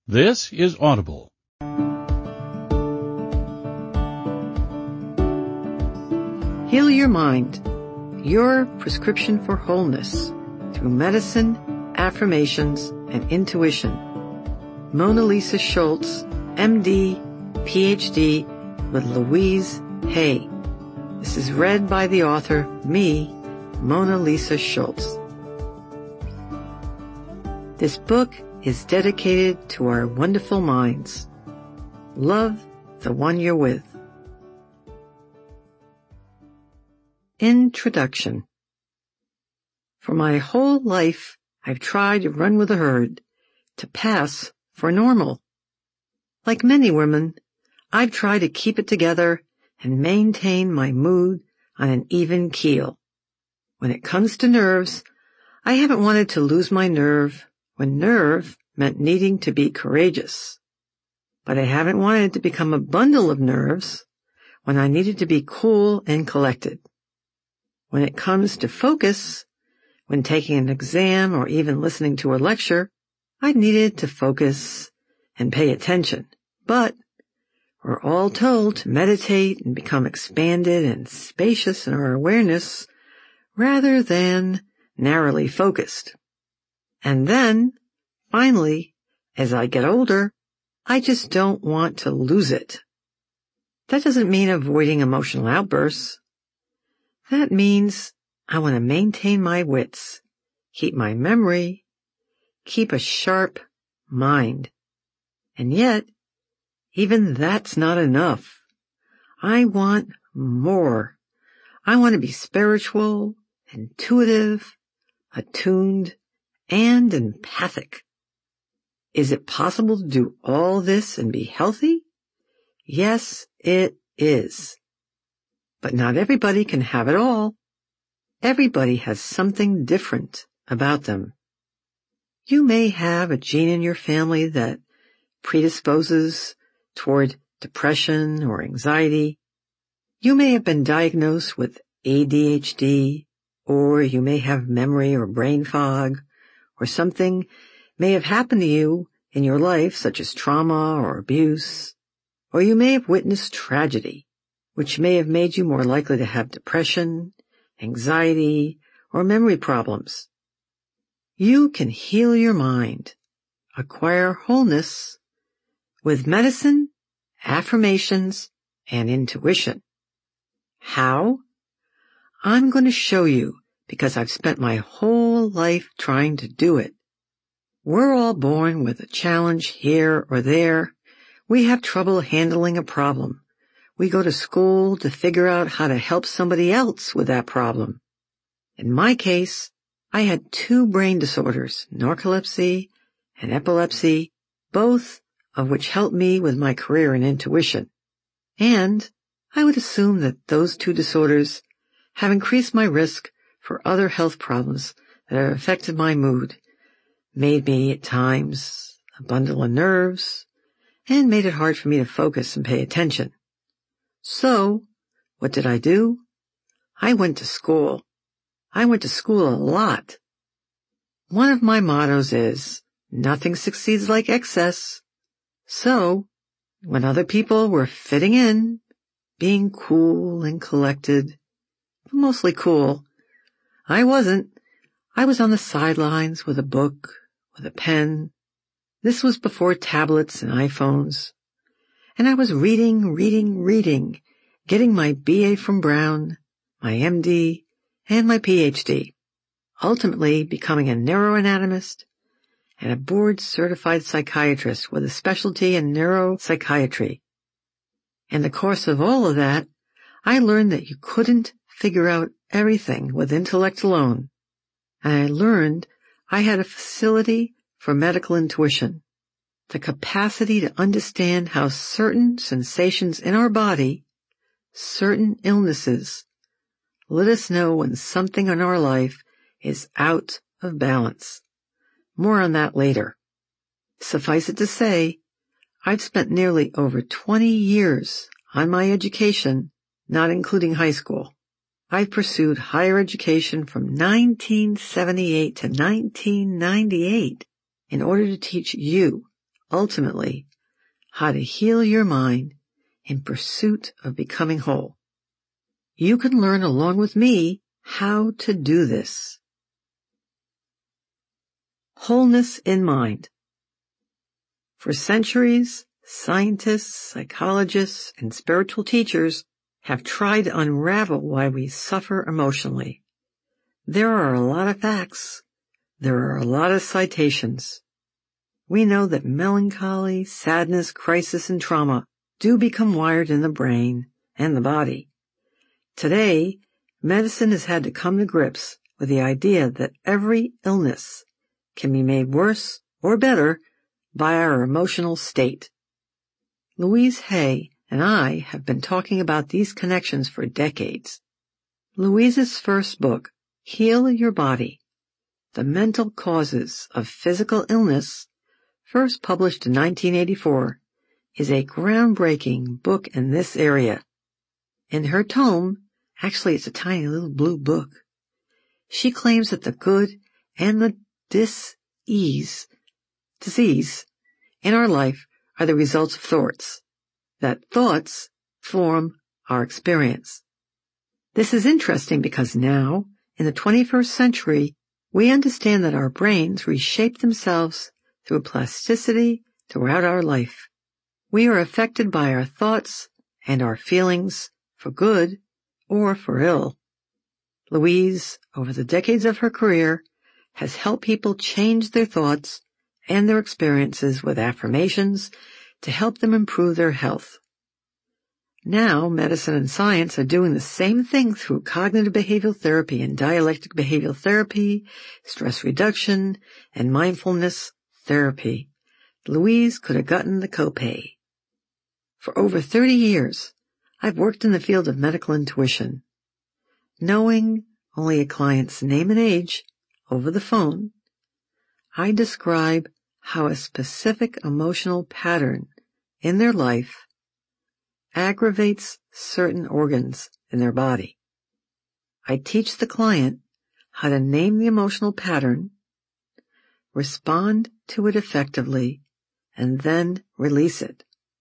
This is Audible. Heal Your Mind, your prescription for wholeness through medicine, affirmations, and intuition. Mona Lisa Schultz, MD, PhD, with Louise Hay. This is read by the author, me, Mona Lisa Schultz. This book is dedicated to our wonderful minds. Love the one you're with. Introduction. For my whole life, I've tried to run with the herd, to pass for normal. Like many women, I've tried to keep it together and maintain my mood on an even keel. When it comes to nerves, I haven't wanted to lose my nerve when nerve meant needing to be courageous. But I haven't wanted to become a bundle of nerves when I needed to be cool and collected. When it comes to focus, when taking an exam or even listening to a lecture, I needed to focus and pay attention. But we're all told to meditate and become expanded and spacious in our awareness rather than narrowly focused. And then, finally, as I get older, I just don't want to lose it. That doesn't mean avoiding emotional outbursts. That means I want to maintain my wits, keep my memory, keep a sharp mind. And yet, even that's not enough. I want more. I want to be spiritual, intuitive, attuned, and empathic. Is it possible to do all this and be healthy? Yes, it is. But not everybody can have it all. Everybody has something different about them. You may have a gene in your family that predisposes toward depression or anxiety. You may have been diagnosed with ADHD, or you may have memory or brain fog, or something may have happened to you in your life, such as trauma or abuse, or you may have witnessed tragedy, which may have made you more likely to have depression, anxiety, or memory problems. You can heal your mind, acquire wholeness with medicine, affirmations, and intuition. How? I'm going to show you because I've spent my whole life trying to do it. We're all born with a challenge here or there. We have trouble handling a problem. We go to school to figure out how to help somebody else with that problem. In my case, I had 2 brain disorders, narcolepsy and epilepsy, both of which helped me with my career in intuition. And I would assume that those 2 disorders have increased my risk for other health problems that have affected my mood, made me at times a bundle of nerves, and made it hard for me to focus and pay attention. So, what did I do? I went to school. I went to school a lot. One of my mottos is, nothing succeeds like excess. So, when other people were fitting in, being cool and collected, mostly cool, I wasn't. I was on the sidelines with a book, with a pen. This was before tablets and iPhones. And I was reading, getting my BA from Brown, my MD, and my PhD, ultimately becoming a neuroanatomist and a board-certified psychiatrist with a specialty in neuropsychiatry. In the course of all of that, I learned that you couldn't figure out everything with intellect alone, and I learned I had a facility for medical intuition, the capacity to understand how certain sensations in our body, certain illnesses, let us know when something in our life is out of balance. More on that later. Suffice it to say, I've spent nearly over 20 years on my education, not including high school. I've pursued higher education from 1978 to 1998 in order to teach you, ultimately, how to heal your mind in pursuit of becoming whole. You can learn along with me how to do this. Wholeness in mind. For centuries, scientists, psychologists, and spiritual teachers have tried to unravel why we suffer emotionally. There are a lot of facts. There are a lot of citations. We know that melancholy, sadness, crisis, and trauma do become wired in the brain and the body. Today, medicine has had to come to grips with the idea that every illness can be made worse or better by our emotional state. Louise Hay and I have been talking about these connections for decades. Louise's first book, Heal Your Body: The Mental Causes of Physical Illness, first published in 1984, is a groundbreaking book in this area. In her tome, actually it's a tiny little blue book, she claims that the good and the disease in our life are the results of thoughts, that thoughts form our experience. This is interesting because now, in the 21st century, we understand that our brains reshape themselves through plasticity throughout our life. We are affected by our thoughts and our feelings, for good or for ill. Louise, over the decades of her career, has helped people change their thoughts and their experiences with affirmations to help them improve their health. Now, medicine and science are doing the same thing through cognitive behavioral therapy and dialectic behavioral therapy, stress reduction, and mindfulness therapy. Louise could have gotten the copay. For over 30 years, I've worked in the field of medical intuition. Knowing only a client's name and age over the phone, I describe how a specific emotional pattern in their life aggravates certain organs in their body. I teach the client how to name the emotional pattern, respond to it effectively, and then release it.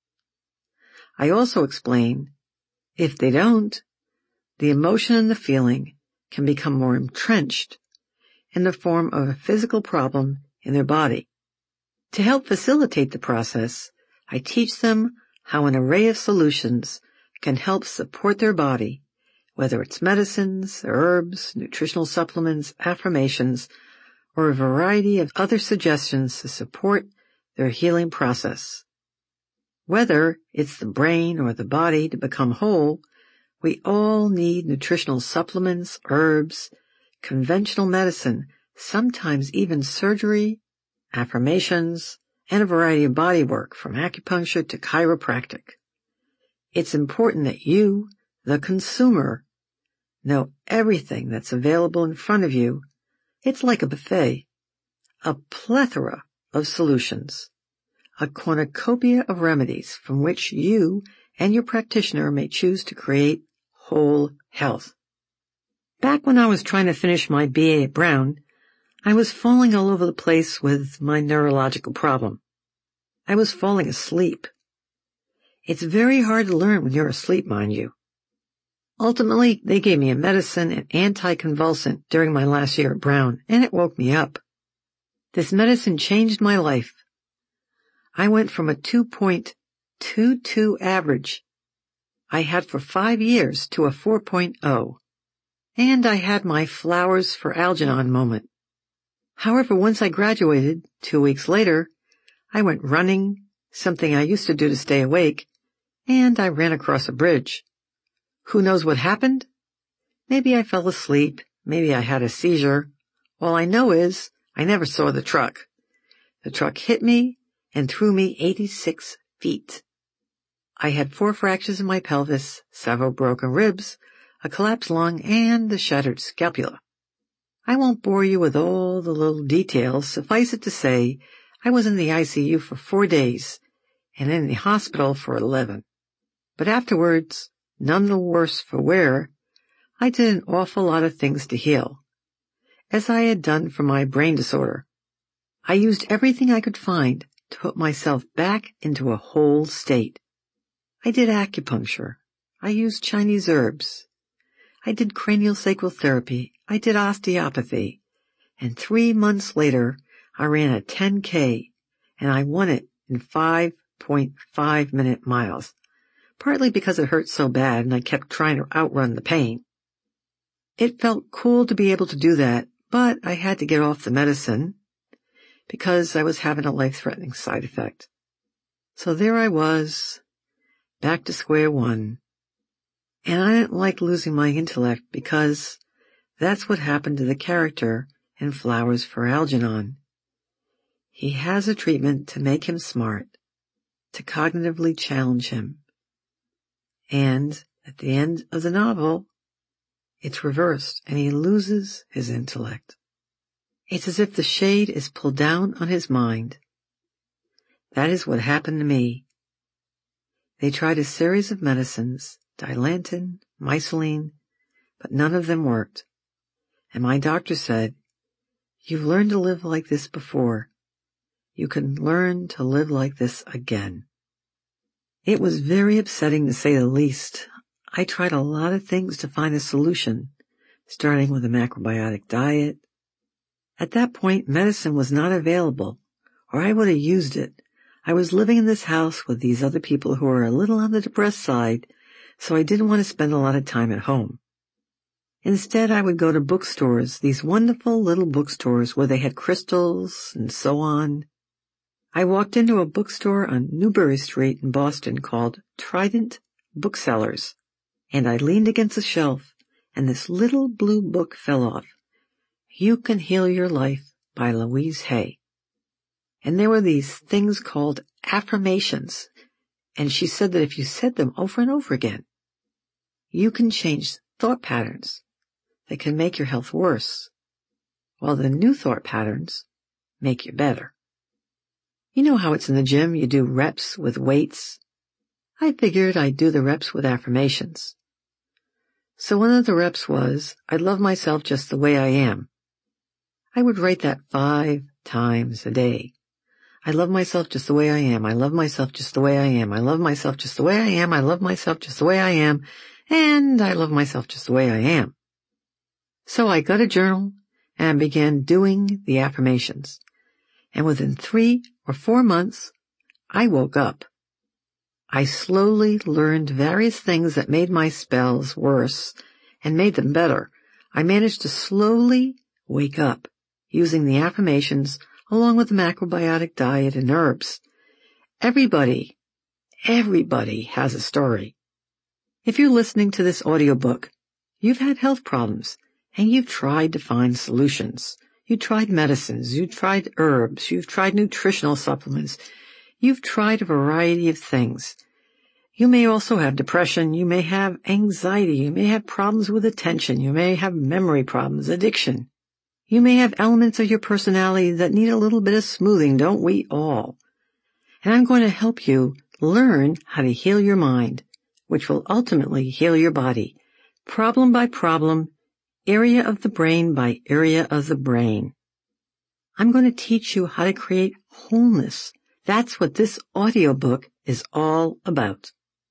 I also explain, if they don't, the emotion and the feeling can become more entrenched in the form of a physical problem in their body. To help facilitate the process, I teach them how an array of solutions can help support their body, whether it's medicines, herbs, nutritional supplements, affirmations, or a variety of other suggestions to support their healing process. Whether it's the brain or the body to become whole, we all need nutritional supplements, herbs, conventional medicine, sometimes even surgery, affirmations, and a variety of body work from acupuncture to chiropractic. It's important that you, the consumer, know everything that's available in front of you. It's like a buffet, a plethora of solutions, a cornucopia of remedies from which you and your practitioner may choose to create whole health. Back when I was trying to finish my BA at Brown, I was falling all over the place with my neurological problem. I was falling asleep. It's very hard to learn when you're asleep, mind you. Ultimately, they gave me a medicine, an anticonvulsant, during my last year at Brown, and it woke me up. This medicine changed my life. I went from a 2.22 average I had for 5 years to a 4.0, and I had my flowers for Algernon moment. However, once I graduated, 2 weeks later, I went running, something I used to do to stay awake, and I ran across a bridge. Who knows what happened? Maybe I fell asleep, maybe I had a seizure. All I know is I never saw the truck. The truck hit me and threw me 86 feet. I had 4 fractures in my pelvis, several broken ribs, a collapsed lung, and a shattered scapula. I won't bore you with all the little details. Suffice it to say, I was in the ICU for 4 days and in the hospital for 11. But afterwards, none the worse for wear, I did an awful lot of things to heal, as I had done for my brain disorder. I used everything I could find to put myself back into a whole state. I did acupuncture. I used Chinese herbs. I did craniosacral therapy. I did osteopathy. And 3 months later, I ran a 10K, and I won it in 5.5-minute miles, partly because it hurt so bad and I kept trying to outrun the pain. It felt cool to be able to do that, but I had to get off the medicine because I was having a life-threatening side effect. So there I was, back to square one. And I didn't like losing my intellect because that's what happened to the character in Flowers for Algernon. He has a treatment to make him smart, to cognitively challenge him. And at the end of the novel, it's reversed and he loses his intellect. It's as if the shade is pulled down on his mind. That is what happened to me. They tried a series of medicines, Dilantin, Myceline, but none of them worked. And my doctor said, "You've learned to live like this before. You can learn to live like this again." It was very upsetting, to say the least. I tried a lot of things to find a solution, starting with a macrobiotic diet. At that point, medicine was not available, or I would have used it. I was living in this house with these other people who were a little on the depressed side, so I didn't want to spend a lot of time at home. Instead, I would go to bookstores, these wonderful little bookstores where they had crystals and so on. I walked into a bookstore on Newbury Street in Boston called Trident Booksellers, and I leaned against a shelf, and this little blue book fell off. You Can Heal Your Life by Louise Hay. And there were these things called affirmations, and she said that if you said them over and over again, you can change thought patterns that can make your health worse, while the new thought patterns make you better. You know how it's in the gym, you do reps with weights? I figured I'd do the reps with affirmations. So one of the reps was, I love myself just the way I am. I would write that 5 times a day. I love myself just the way I am. I love myself just the way I am. I love myself just the way I am. I love myself just the way I am. And I love myself just the way I am. So I got a journal and began doing the affirmations. And within 3 or 4 months, I woke up. I slowly learned various things that made my spells worse and made them better. I managed to slowly wake up using the affirmations along with the macrobiotic diet and herbs. Everybody has a story. If you're listening to this audiobook, you've had health problems and you've tried to find solutions. You tried medicines, you tried herbs, you've tried nutritional supplements, you've tried a variety of things. You may also have depression, you may have anxiety, you may have problems with attention, you may have memory problems, addiction. You may have elements of your personality that need a little bit of smoothing, don't we all? And I'm going to help you learn how to heal your mind, which will ultimately heal your body, problem by problem, area of the brain by area of the brain. I'm going to teach you how to create wholeness. That's what this audiobook is all about.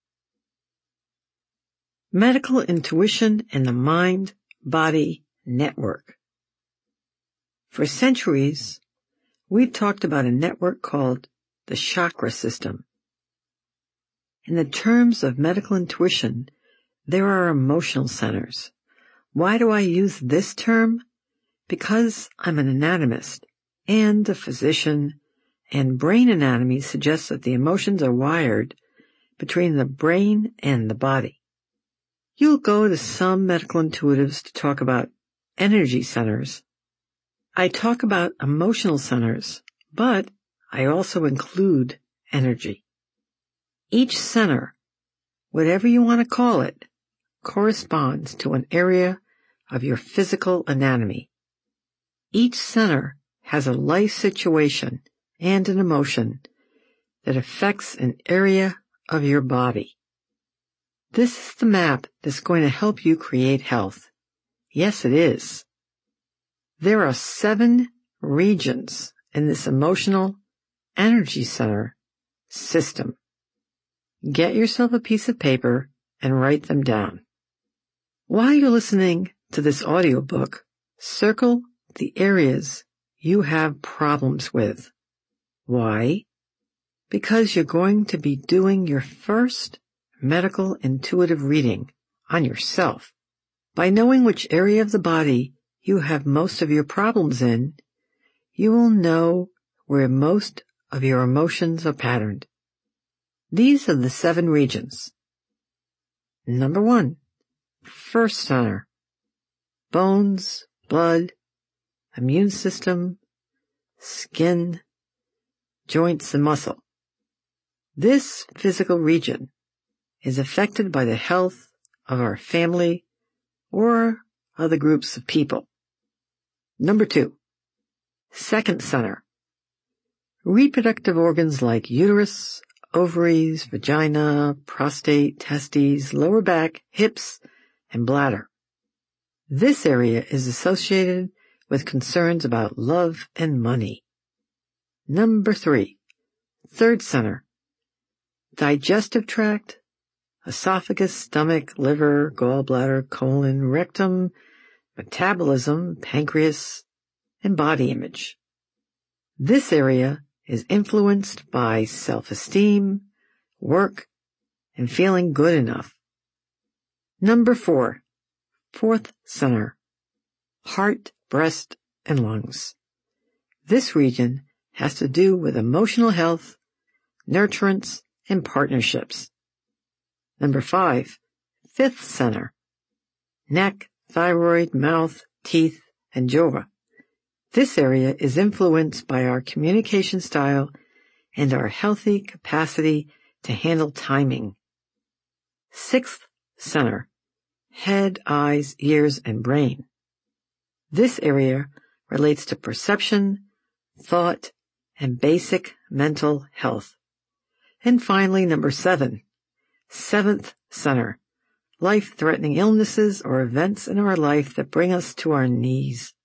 Medical Intuition and the Mind-Body Network. For centuries, we've talked about a network called the chakra system. In the terms of medical intuition, there are emotional centers. Why do I use this term? Because I'm an anatomist and a physician, and brain anatomy suggests that the emotions are wired between the brain and the body. You'll go to some medical intuitives to talk about energy centers. I talk about emotional centers, but I also include energy. Each center, whatever you want to call it, corresponds to an area of your physical anatomy. Each center has a life situation and an emotion that affects an area of your body. This is the map that's going to help you create health. Yes, it is. There are 7 regions in this emotional, energy center, system. Get yourself a piece of paper and write them down. While you're listening to this audiobook, circle the areas you have problems with. Why? Because you're going to be doing your first medical intuitive reading on yourself. By knowing which area of the body you have most of your problems in, you will know where most of your emotions are patterned. These are the 7 regions. Number 1, first center, bones, blood, immune system, skin, joints, and muscle. This physical region is affected by the health of our family or other groups of people. Number 2, second center, reproductive organs like uterus, ovaries, vagina, prostate, testes, lower back, hips, and bladder. This area is associated with concerns about love and money. Number 3, third center, digestive tract, esophagus, stomach, liver, gallbladder, colon, rectum, metabolism, pancreas, and body image. This area is influenced by self-esteem, work, and feeling good enough. Number 4, fourth center, heart, breast, and lungs. This region has to do with emotional health, nurturance, and partnerships. Number 5, fifth center, neck, thyroid, mouth, teeth, and jova. This area is influenced by our communication style and our healthy capacity to handle timing. Sixth center, head, eyes, ears, and brain. This area relates to perception, thought, and basic mental health. And finally, number 7, seventh center, life-threatening illnesses or events in our life that bring us to our knees.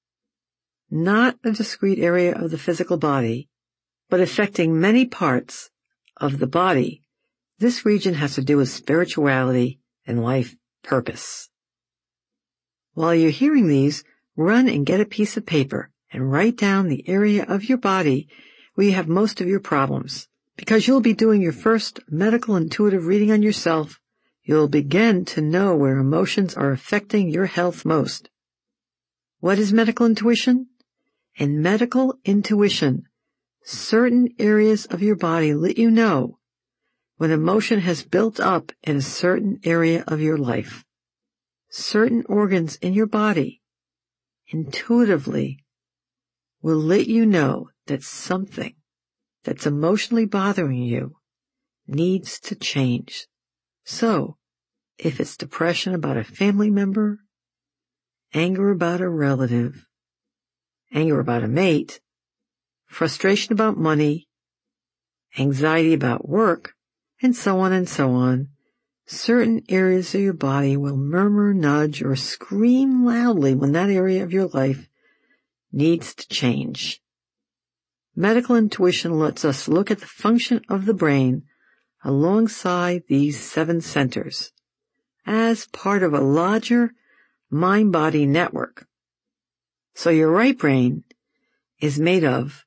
Not a discrete area of the physical body, but affecting many parts of the body. This region has to do with spirituality and life purpose. While you're hearing these, run and get a piece of paper and write down the area of your body where you have most of your problems. Because you'll be doing your first medical intuitive reading on yourself, you'll begin to know where emotions are affecting your health most. What is medical intuition? In medical intuition, certain areas of your body let you know when emotion has built up in a certain area of your life. Certain organs in your body intuitively will let you know that something that's emotionally bothering you needs to change. So, if it's depression about a family member, anger about a relative, anger about a mate, frustration about money, anxiety about work, and so on, certain areas of your body will murmur, nudge, or scream loudly when that area of your life needs to change. Medical intuition lets us look at the function of the brain alongside these 7 centers as part of a larger mind-body network. So your right brain is made of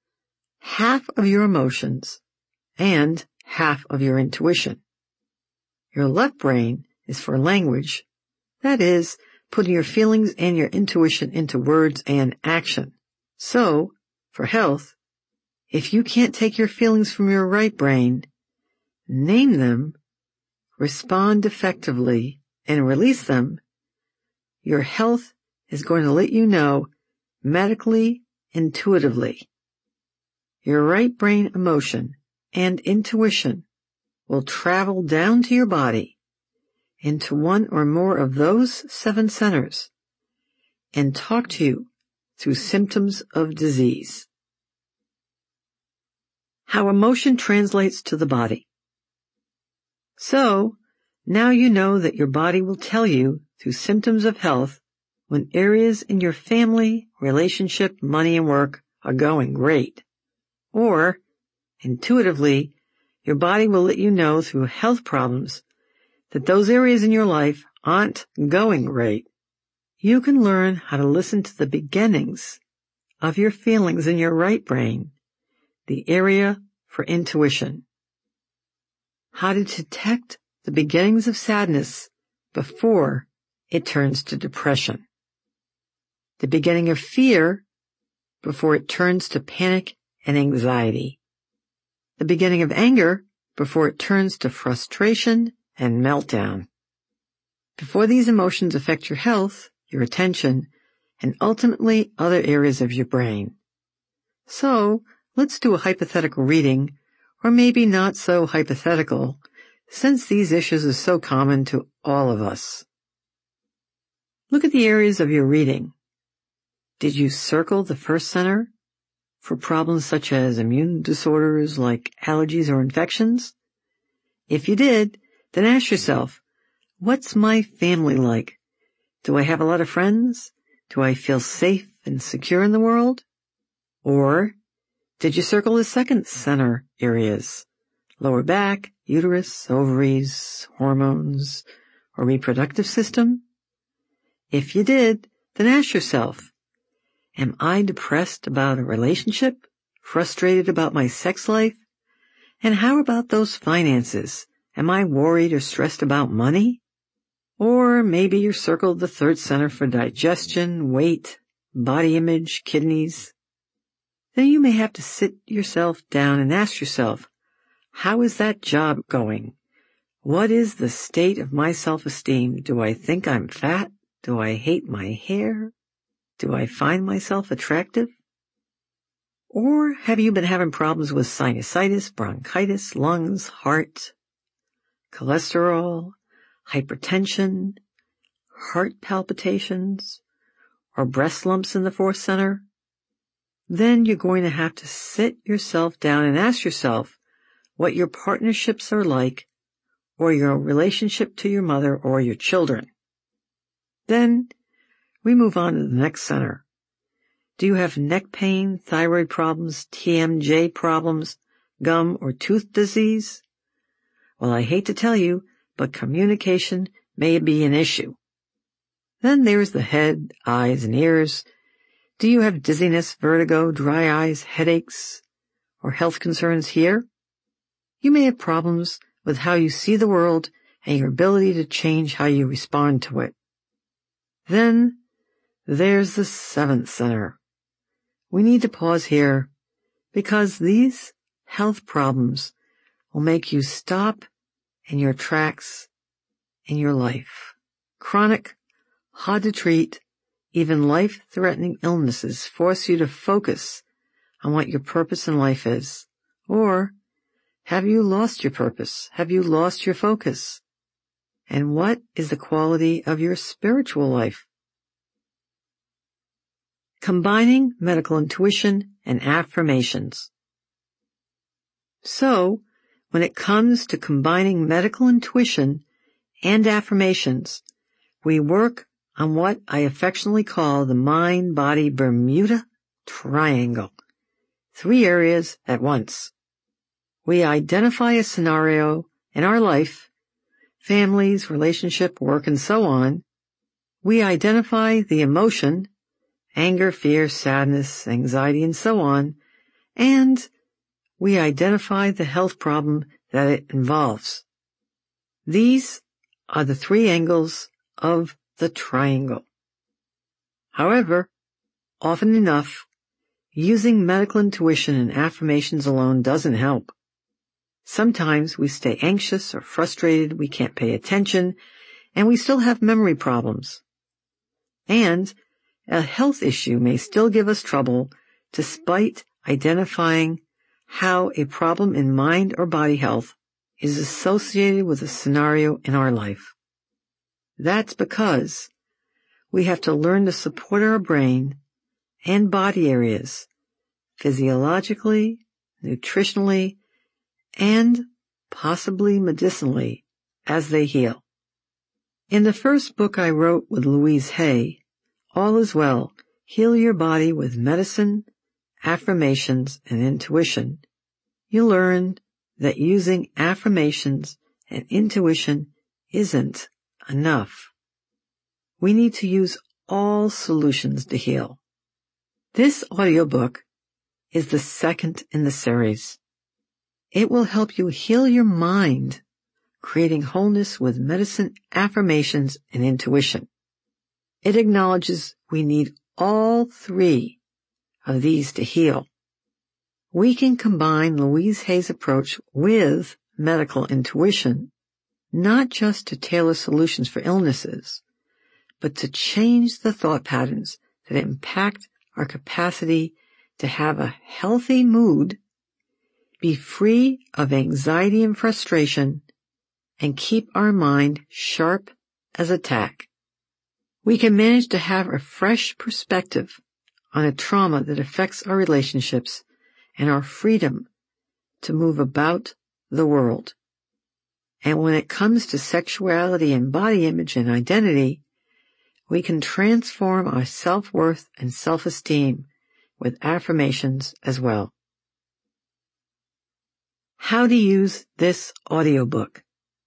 half of your emotions and half of your intuition. Your left brain is for language, that is, putting your feelings and your intuition into words and action. So, for health, if you can't take your feelings from your right brain, name them, respond effectively, and release them, your health is going to let you know medically, intuitively. Your right brain emotion and intuition will travel down to your body into one or more of those 7 centers and talk to you through symptoms of disease. How emotion translates to the body. So, now you know that your body will tell you through symptoms of health when areas in your family, relationship, money, and work are going great, or Intuitively, your body will let you know through health problems that those areas in your life aren't going right. You can learn how to listen to the beginnings of your feelings in your right brain, the area for intuition. How to detect the beginnings of sadness before it turns to depression. The beginning of fear before it turns to panic and anxiety. The beginning of anger before it turns to frustration and meltdown. Before these emotions affect your health, your attention, and ultimately other areas of your brain. So, let's do a hypothetical reading, or maybe not so hypothetical, since these issues are so common to all of us. Look at the areas of your reading. Did you circle the first center for problems such as immune disorders like allergies or infections? If you did, then ask yourself, what's my family like? Do I have a lot of friends? Do I feel safe and secure in the world? Or did you circle the second center areas? Lower back, uterus, ovaries, hormones, or reproductive system? If you did, then ask yourself, am I depressed about a relationship? Frustrated about my sex life? And how about those finances? Am I worried or stressed about money? Or maybe you circled the third center for digestion, weight, body image, kidneys. Then you may have to sit yourself down and ask yourself, how is that job going? What is the state of my self-esteem? Do I think I'm fat? Do I hate my hair? Do I find myself attractive? Or have you been having problems with sinusitis, bronchitis, lungs, heart, cholesterol, hypertension, heart palpitations, or breast lumps in the fourth center? Then you're going to have to sit yourself down and ask yourself what your partnerships are like, or your relationship to your mother or your children. Then we move on to the next center. Do you have neck pain, thyroid problems, TMJ problems, gum or tooth disease? Well, I hate to tell you, but communication may be an issue. Then there's the head, eyes, and ears. Do you have dizziness, vertigo, dry eyes, headaches, or health concerns here? You may have problems with how you see the world and your ability to change how you respond to it. Then there's the seventh center. We need to pause here because these health problems will make you stop in your tracks in your life. Chronic, hard to treat, even life-threatening illnesses force you to focus on what your purpose in life is. Or have you lost your purpose? Have you lost your focus? And what is the quality of your spiritual life? Combining medical intuition and affirmations. So, when it comes to combining medical intuition and affirmations, we work on what I affectionately call the mind-body Bermuda Triangle. 3 areas at once. We identify a scenario in our life, families, relationship, work, and so on. We identify the emotion, anger, fear, sadness, anxiety, and so on, and we identify the health problem that it involves. These are the 3 angles of the triangle. However, often enough, using medical intuition and affirmations alone doesn't help. Sometimes we stay anxious or frustrated, we can't pay attention, and we still have memory problems. And a health issue may still give us trouble despite identifying how a problem in mind or body health is associated with a scenario in our life. That's because we have to learn to support our brain and body areas physiologically, nutritionally, and possibly medicinally as they heal. In the first book I wrote with Louise Hay, All Is Well, Heal Your Body with Medicine, Affirmations, and Intuition, you'll learn that using affirmations and intuition isn't enough. We need to use all solutions to heal. This audiobook is the second in the series. It will help you heal your mind, creating wholeness with medicine, affirmations, and intuition. It acknowledges we need all three of these to heal. We can combine Louise Hay's approach with medical intuition, not just to tailor solutions for illnesses, but to change the thought patterns that impact our capacity to have a healthy mood, be free of anxiety and frustration, and keep our mind sharp as a tack. We can manage to have a fresh perspective on a trauma that affects our relationships and our freedom to move about the world. And when it comes to sexuality and body image and identity, we can transform our self-worth and self-esteem with affirmations as well. How to use this audiobook.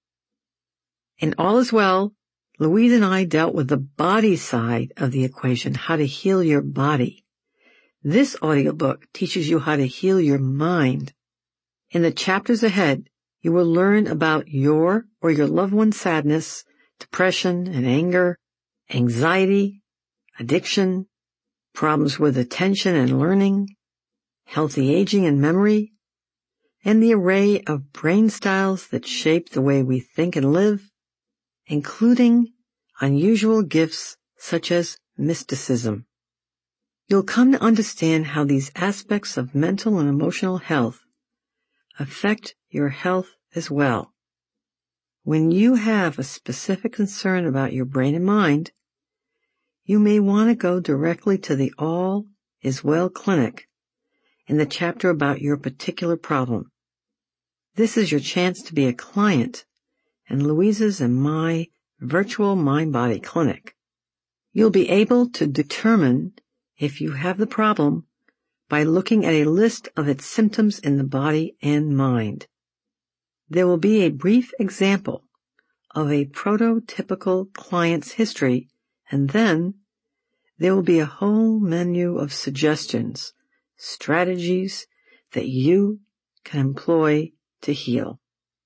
In All Is Well, Louise and I dealt with the body side of the equation, how to heal your body. This audiobook teaches you how to heal your mind. In the chapters ahead, you will learn about your or your loved one's sadness, depression and anger, anxiety, addiction, problems with attention and learning, healthy aging and memory, and the array of brain styles that shape the way we think and live, including unusual gifts such as mysticism. You'll come to understand how these aspects of mental and emotional health affect your health as well. When you have a specific concern about your brain and mind, you may want to go directly to the All Is Well clinic in the chapter about your particular problem. This is your chance to be a client in Louise's and my virtual mind-body clinic. You'll be able to determine if you have the problem by looking at a list of its symptoms in the body and mind. There will be a brief example of a prototypical client's history, and then there will be a whole menu of suggestions, strategies that you can employ to heal.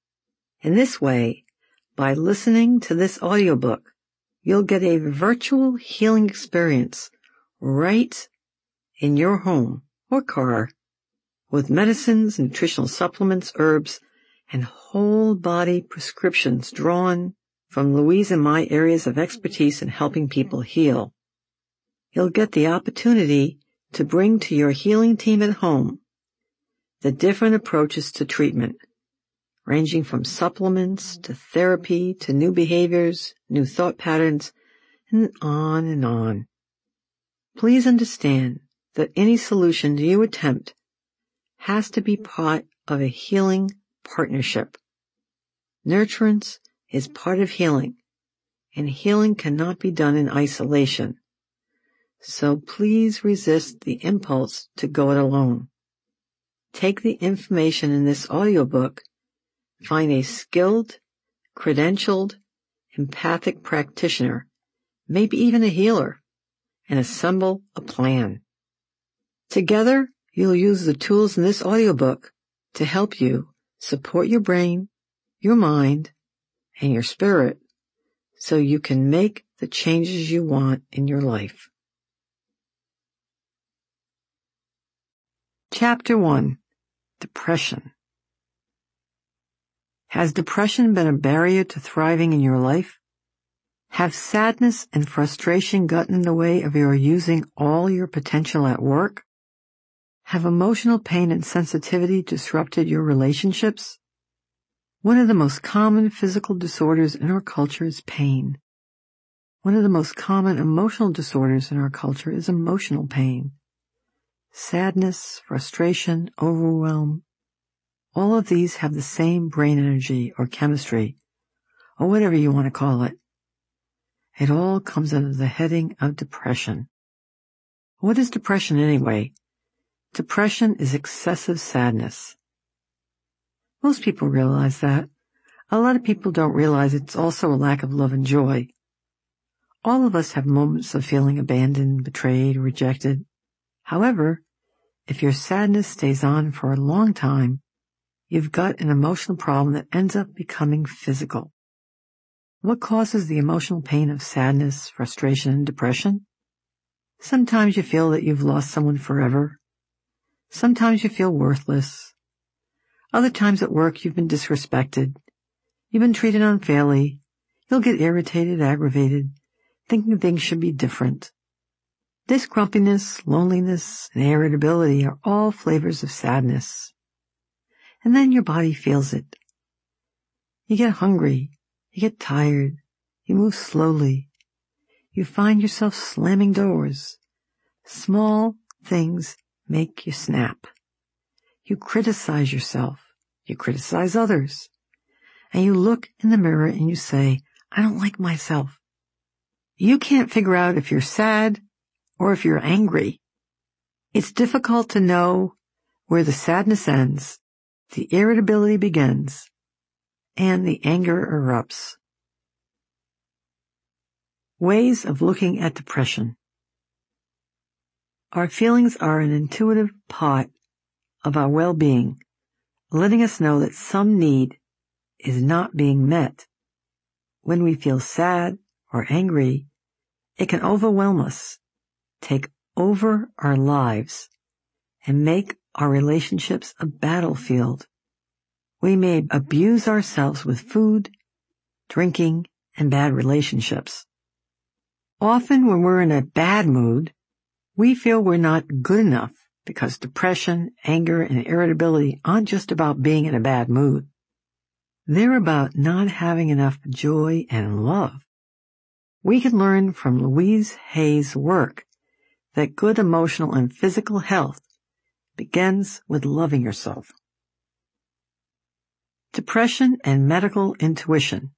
In this way, by listening to this audiobook, you'll get a virtual healing experience right in your home or car with medicines, nutritional supplements, herbs, and whole body prescriptions drawn from Louise and my areas of expertise in helping people heal. You'll get the opportunity to bring to your healing team at home the different approaches to treatment, ranging from supplements to therapy to new behaviors, new thought patterns, and on and on. Please understand that any solution you attempt has to be part of a healing partnership. Nurturance is part of healing, and healing cannot be done in isolation. So please resist the impulse to go it alone. Take the information in this audiobook, find a skilled, credentialed, empathic practitioner, maybe even a healer, and assemble a plan. Together, you'll use the tools in this audiobook to help you support your brain, your mind, and your spirit so you can make the changes you want in your life. Chapter 1. Depression. Has depression been a barrier to thriving in your life? Have sadness and frustration gotten in the way of your using all your potential at work? Have emotional pain and sensitivity disrupted your relationships? One of the most common physical disorders in our culture is pain. One of the most common emotional disorders in our culture is emotional pain. Sadness, frustration, overwhelm, all of these have the same brain energy or chemistry, or whatever you want to call it. It all comes under the heading of depression. What is depression anyway? Depression is excessive sadness. Most people realize that. A lot of people don't realize it's also a lack of love and joy. All of us have moments of feeling abandoned, betrayed, rejected. However, if your sadness stays on for a long time, you've got an emotional problem that ends up becoming physical. What causes the emotional pain of sadness, frustration, and depression? Sometimes you feel that you've lost someone forever. Sometimes you feel worthless. Other times at work you've been disrespected. You've been treated unfairly. You'll get irritated, aggravated, thinking things should be different. This grumpiness, loneliness, and irritability are all flavors of sadness. And then your body feels it. You get hungry. You get tired. You move slowly. You find yourself slamming doors. Small things make you snap. You criticize yourself. You criticize others. And you look in the mirror and you say, I don't like myself. You can't figure out if you're sad or if you're angry. It's difficult to know where the sadness ends, the irritability begins, and the anger erupts. Ways of looking at depression. Our feelings are an intuitive part of our well-being, letting us know that some need is not being met. When we feel sad or angry, it can overwhelm us, take over our lives, and make our relationships a battlefield. We may abuse ourselves with food, drinking, and bad relationships. Often when we're in a bad mood, we feel we're not good enough because depression, anger, and irritability aren't just about being in a bad mood. They're about not having enough joy and love. We can learn from Louise Hay's work that good emotional and physical health begins with loving yourself. Depression and medical intuition.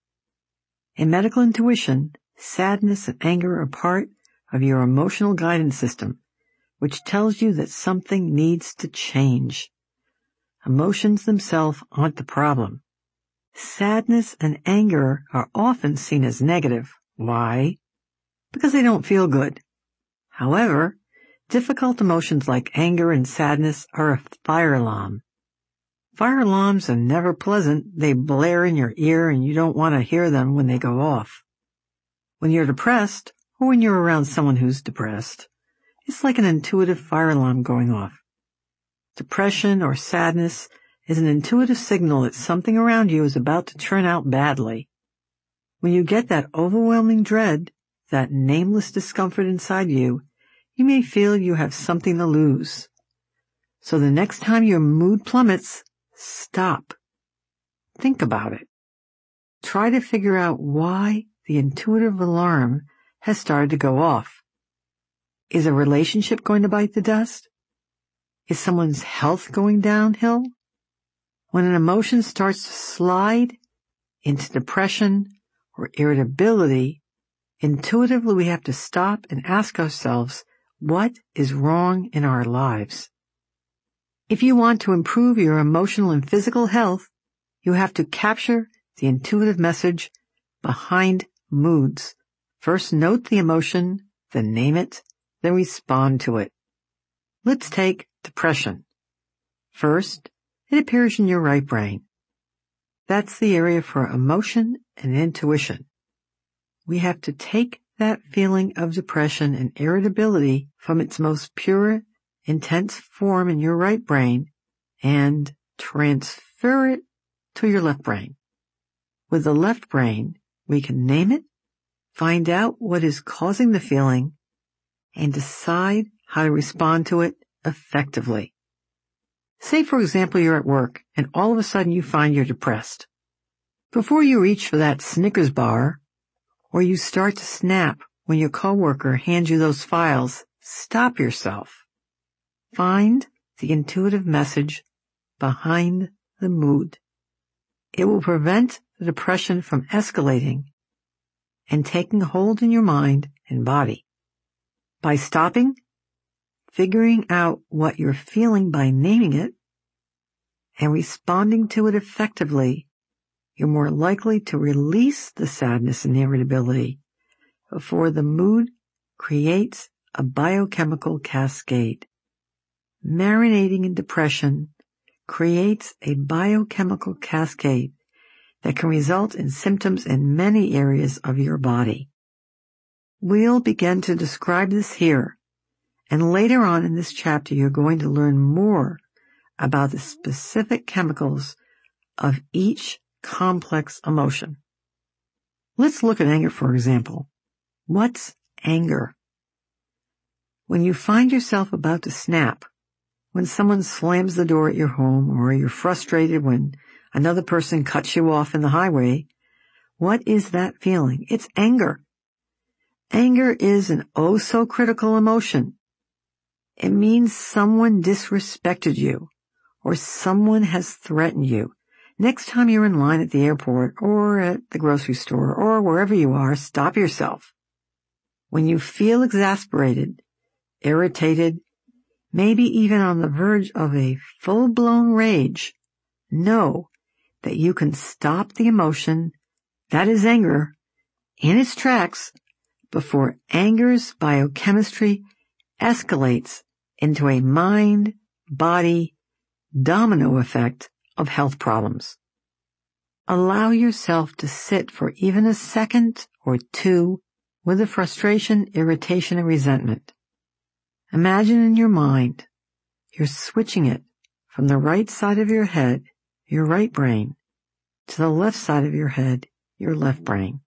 In medical intuition, sadness and anger are part of your emotional guidance system, which tells you that something needs to change. Emotions themselves aren't the problem. Sadness and anger are often seen as negative. Why? Because they don't feel good. However, difficult emotions like anger and sadness are a fire alarm. Fire alarms are never pleasant. They blare in your ear and you don't want to hear them when they go off. When you're depressed, or when you're around someone who's depressed, it's like an intuitive fire alarm going off. Depression or sadness is an intuitive signal that something around you is about to turn out badly. When you get that overwhelming dread, that nameless discomfort inside you, you may feel you have something to lose. So the next time your mood plummets, stop. Think about it. Try to figure out why the intuitive alarm has started to go off. Is a relationship going to bite the dust? Is someone's health going downhill? When an emotion starts to slide into depression or irritability, intuitively we have to stop and ask ourselves, what is wrong in our lives? If you want to improve your emotional and physical health, you have to capture the intuitive message behind moods. First note the emotion, then name it, then respond to it. Let's take depression. First, it appears in your right brain. That's the area for emotion and intuition. We have to take that feeling of depression and irritability from its most pure, intense form in your right brain and transfer it to your left brain. With the left brain, we can name it, find out what is causing the feeling, and decide how to respond to it effectively. Say, for example, you're at work and all of a sudden you find you're depressed. Before you reach for that Snickers bar, or you start to snap when your coworker hands you those files, stop yourself. Find the intuitive message behind the mood. It will prevent the depression from escalating and taking hold in your mind and body. By stopping, figuring out what you're feeling by naming it, and responding to it effectively, you're more likely to release the sadness and irritability before the mood creates a biochemical cascade. Marinating in depression creates a biochemical cascade that can result in symptoms in many areas of your body. We'll begin to describe this here, and later on in this chapter you're going to learn more about the specific chemicals of each complex emotion. Let's look at anger, for example. What's anger? When you find yourself about to snap, when someone slams the door at your home, or you're frustrated when another person cuts you off in the highway, what is that feeling? It's anger. Anger is an oh-so-critical emotion. It means someone disrespected you, or someone has threatened you. Next time you're in line at the airport, or at the grocery store, or wherever you are, stop yourself. When you feel exasperated, irritated, maybe even on the verge of a full-blown rage, know that you can stop the emotion, that is anger, in its tracks before anger's biochemistry escalates into a mind-body domino effect of health problems. Allow yourself to sit for even a second or two with the frustration, irritation, and resentment. Imagine in your mind you're switching it from the right side of your head, your right brain, to the left side of your head, your left brain.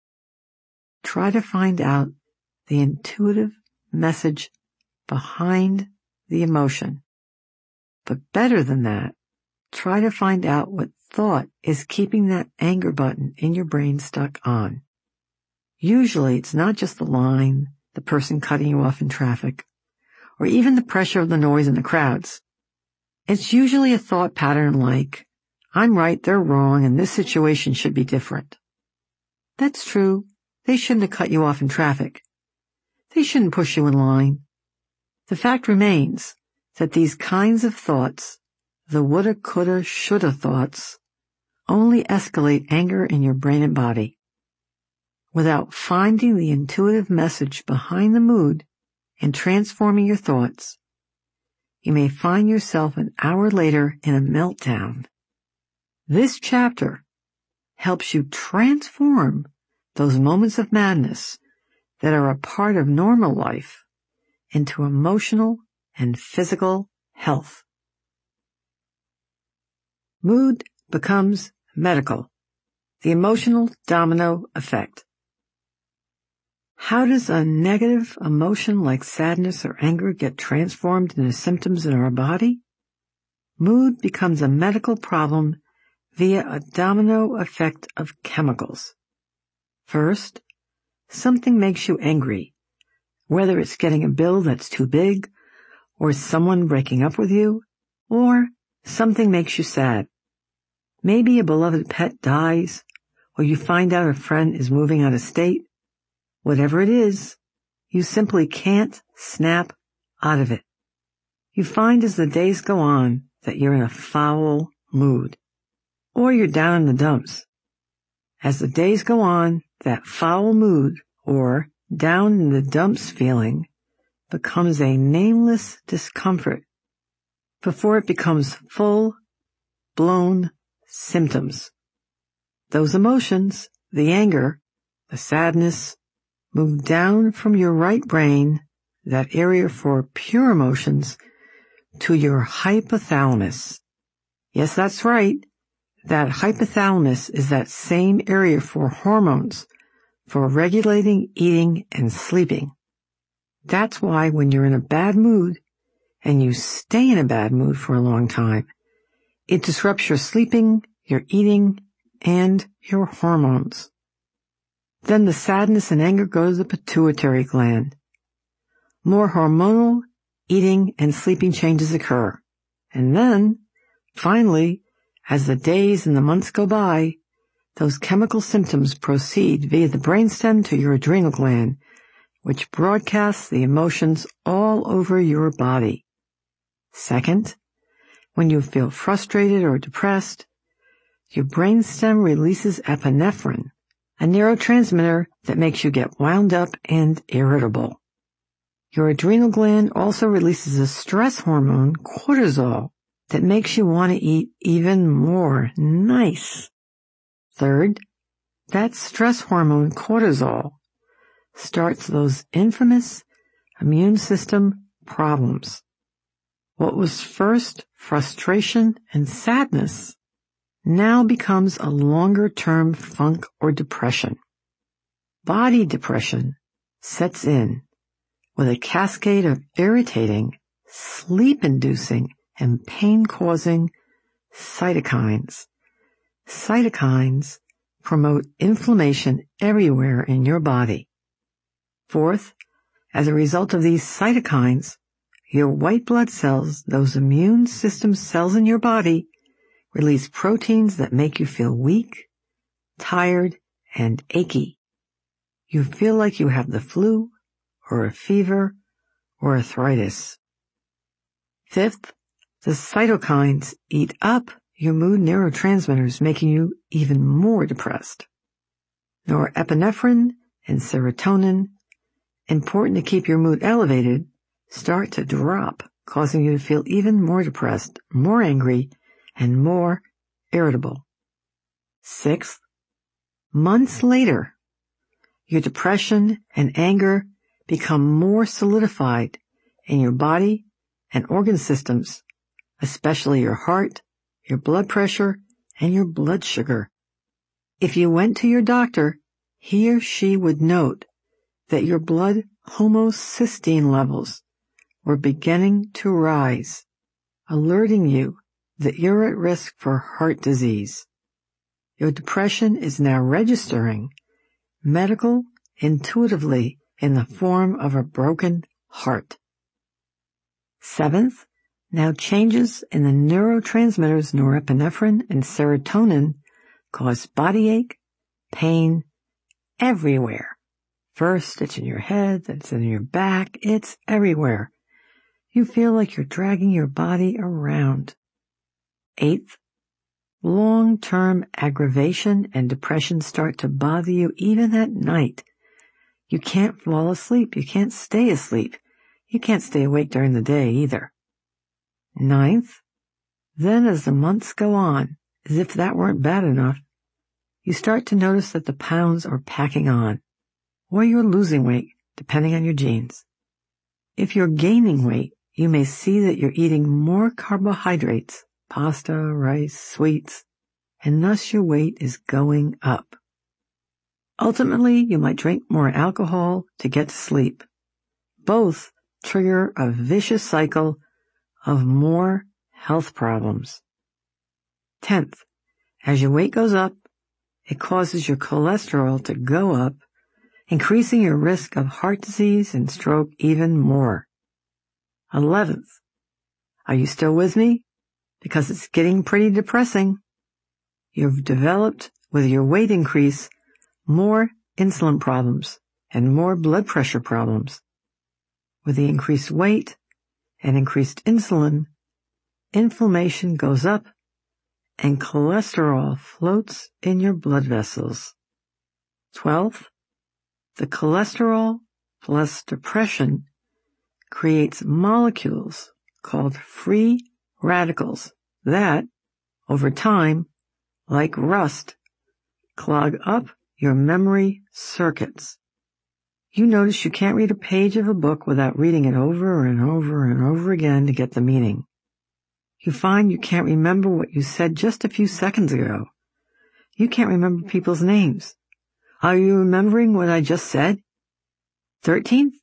Try to find out the intuitive message behind the emotion. But better than that, try to find out what thought is keeping that anger button in your brain stuck on. Usually it's not just the line, the person cutting you off in traffic, or even the pressure of the noise in the crowds. It's usually a thought pattern like, I'm right, they're wrong, and this situation should be different. That's true. They shouldn't have cut you off in traffic. They shouldn't push you in line. The fact remains that these kinds of thoughts, the woulda, coulda, shoulda thoughts, only escalate anger in your brain and body. Without finding the intuitive message behind the mood and transforming your thoughts, you may find yourself an hour later in a meltdown. This chapter helps you transform those moments of madness that are a part of normal life into emotional and physical health. Mood becomes medical. The emotional domino effect. How does a negative emotion like sadness or anger get transformed into symptoms in our body? Mood becomes a medical problem via a domino effect of chemicals. First, something makes you angry, whether it's getting a bill that's too big, or someone breaking up with you, or something makes you sad. Maybe a beloved pet dies, or you find out a friend is moving out of state. Whatever it is, you simply can't snap out of it. You find as the days go on that you're in a foul mood, or you're down in the dumps. As the days go on, that foul mood, or down in the dumps feeling, becomes a nameless discomfort before it becomes full-blown symptoms. Those emotions, the anger, the sadness, move down from your right brain, that area for pure emotions, to your hypothalamus. Yes, that's right. That hypothalamus is that same area for hormones, for regulating, eating, and sleeping. That's why when you're in a bad mood, and you stay in a bad mood for a long time, it disrupts your sleeping, your eating, and your hormones. Then the sadness and anger go to the pituitary gland. More hormonal, eating, and sleeping changes occur. And then, finally, as the days and the months go by, those chemical symptoms proceed via the brainstem to your adrenal gland, which broadcasts the emotions all over your body. Second, When you feel frustrated or depressed, your brainstem releases epinephrine, a neurotransmitter that makes you get wound up and irritable. Your adrenal gland also releases a stress hormone, cortisol, that makes you want to eat even more. Nice. Third, that stress hormone, cortisol, starts those infamous immune system problems. What was first frustration and sadness now becomes a longer-term funk or depression. Body depression sets in with a cascade of irritating, sleep-inducing, and pain-causing cytokines. Cytokines promote inflammation everywhere in your body. Fourth, as a result of these cytokines, your white blood cells, those immune system cells in your body, release proteins that make you feel weak, tired, and achy. You feel like you have the flu, or a fever, or arthritis. Fifth, the cytokines eat up your mood neurotransmitters, making you even more depressed. Norepinephrine and serotonin, important to keep your mood elevated, start to drop, causing you to feel even more depressed, more angry, and more irritable. Sixth, months later, your depression and anger become more solidified in your body and organ systems, especially your heart, your blood pressure, and your blood sugar. If you went to your doctor, he or she would note that your blood homocysteine levels were beginning to rise, alerting you that you're at risk for heart disease. Your depression is now registering medical intuitively in the form of a broken heart. Seventh, now changes in the neurotransmitters norepinephrine and serotonin cause body ache, pain, everywhere. First, it's in your head, then it's in your back, it's everywhere. You feel like you're dragging your body around. Eighth, long-term aggravation and depression start to bother you even at night. You can't fall asleep. You can't stay asleep. You can't stay awake during the day either. Ninth, then as the months go on, as if that weren't bad enough, you start to notice that the pounds are packing on, or you're losing weight, depending on your genes. If you're gaining weight, you may see that you're eating more carbohydrates, pasta, rice, sweets, and thus your weight is going up. Ultimately, you might drink more alcohol to get to sleep. Both trigger a vicious cycle of more health problems. 10th, as your weight goes up, it causes your cholesterol to go up, increasing your risk of heart disease and stroke even more. 11th, are you still with me? Because it's getting pretty depressing. You've developed, with your weight increase, more insulin problems and more blood pressure problems. With the increased weight and increased insulin, inflammation goes up and cholesterol floats in your blood vessels. 12th, the cholesterol plus depression creates molecules called free radicals that, over time, like rust, clog up your memory circuits. You notice you can't read a page of a book without reading it over and over and over again to get the meaning. You find you can't remember what you said just a few seconds ago. You can't remember people's names. Are you remembering what I just said? 13th,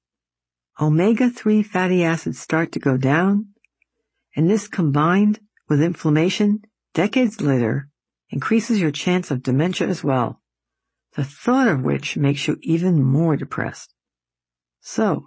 omega-3 fatty acids start to go down, and this combined with inflammation decades later increases your chance of dementia as well, the thought of which makes you even more depressed. So,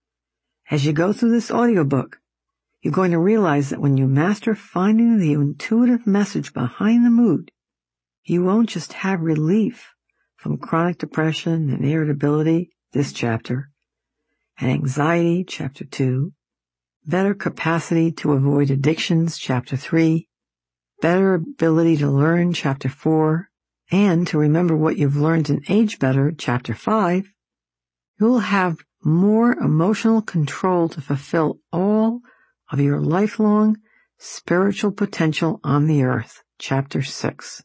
as you go through this audiobook, you're going to realize that when you master finding the intuitive message behind the mood, you won't just have relief from chronic depression and irritability, this chapter, and anxiety, chapter 2, better capacity to avoid addictions, Chapter 3, better ability to learn, Chapter 4, and to remember what you've learned and age better, Chapter 5, you'll have more emotional control to fulfill all of your lifelong spiritual potential on the earth, Chapter 6.